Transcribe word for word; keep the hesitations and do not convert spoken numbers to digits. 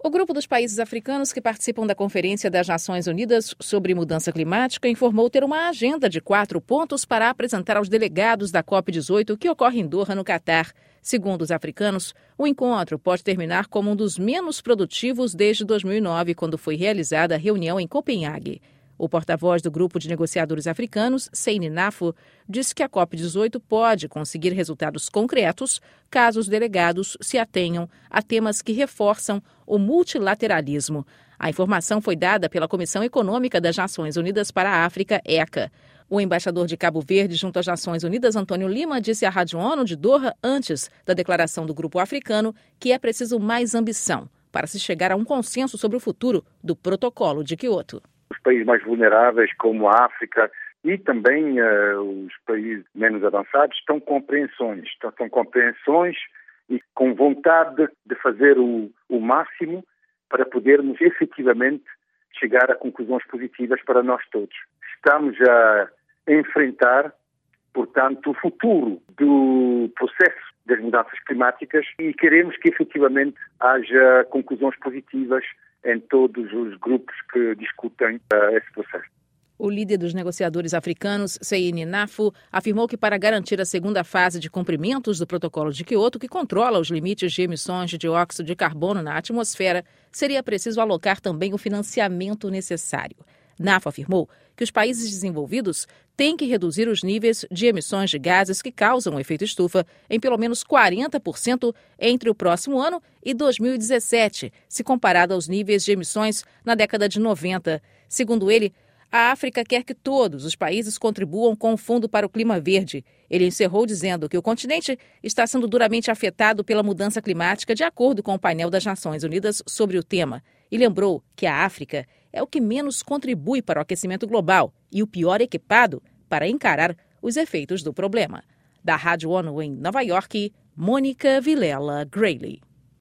O grupo dos países africanos que participam da Conferência das Nações Unidas sobre Mudança Climática informou ter uma agenda de quatro pontos para apresentar aos delegados da COP dezoito que ocorre em Doha, no Catar. Segundo os africanos, o encontro pode terminar como um dos menos produtivos desde dois mil e nove, quando foi realizada a reunião em Copenhague. O porta-voz do grupo de negociadores africanos, Seyni Nafo, disse que a COP dezoito pode conseguir resultados concretos caso os delegados se atenham a temas que reforçam o multilateralismo. A informação foi dada pela Comissão Econômica das Nações Unidas para a África, ECA. O embaixador de Cabo Verde junto às Nações Unidas, Antônio Lima, disse à Rádio ONU de Doha, antes da declaração do grupo africano, que é preciso mais ambição para se chegar a um consenso sobre o futuro do Protocolo de Quioto. Os países mais vulneráveis, como a África e também uh, os países menos avançados, estão com compreensões, estão com compreensões e com vontade de fazer o, o máximo para podermos efetivamente chegar a conclusões positivas para nós todos. Estamos a enfrentar, portanto, o futuro do processo das mudanças climáticas e queremos que efetivamente haja conclusões positivas em todos os grupos que discutem uh, esse processo. O líder dos negociadores africanos, Seyni Nafo, afirmou que para garantir a segunda fase de cumprimentos do Protocolo de Quioto, que controla os limites de emissões de dióxido de carbono na atmosfera, seria preciso alocar também o financiamento necessário. Nafo afirmou que os países desenvolvidos têm que reduzir os níveis de emissões de gases que causam o efeito estufa em pelo menos quarenta por cento entre o próximo ano e dois mil e dezessete, se comparado aos níveis de emissões na década de noventa. Segundo ele, a África quer que todos os países contribuam com o Fundo para o Clima Verde. Ele encerrou dizendo que o continente está sendo duramente afetado pela mudança climática, de acordo com o painel das Nações Unidas sobre o tema. E lembrou que a África é o que menos contribui para o aquecimento global e o pior equipado para encarar os efeitos do problema. Da Rádio ONU em Nova York, Mônica Vilela Grayley.